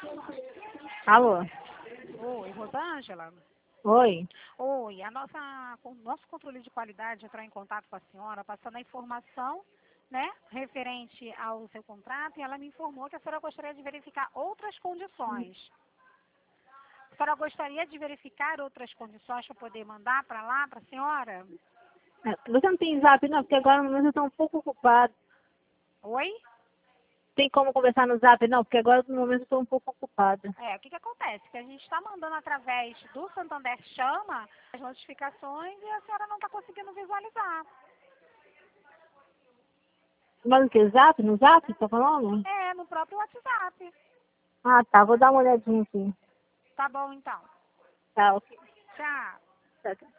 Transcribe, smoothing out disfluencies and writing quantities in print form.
Alô? Oi, Rosângela? Oi? Oi, o nosso controle de qualidade entrou em contato com a senhora, passando a informação, né, referente ao seu contrato, e ela me informou que a senhora gostaria de verificar outras condições. A senhora gostaria de verificar outras condições para poder mandar para lá, para a senhora? Você não tem zap não, porque agora no momento eu estou um pouco ocupado. Oi? Tem como conversar no zap não, porque agora no momento eu estou um pouco ocupada. O que acontece? Que a gente está mandando através do Santander Chama as notificações e a senhora não está conseguindo visualizar. Mas o que? Zap? No zap? Tá falando? No próprio WhatsApp. Ah, tá. Vou dar uma olhadinha aqui. Tá bom, então. Tá, ok. Tchau. Tá, tá.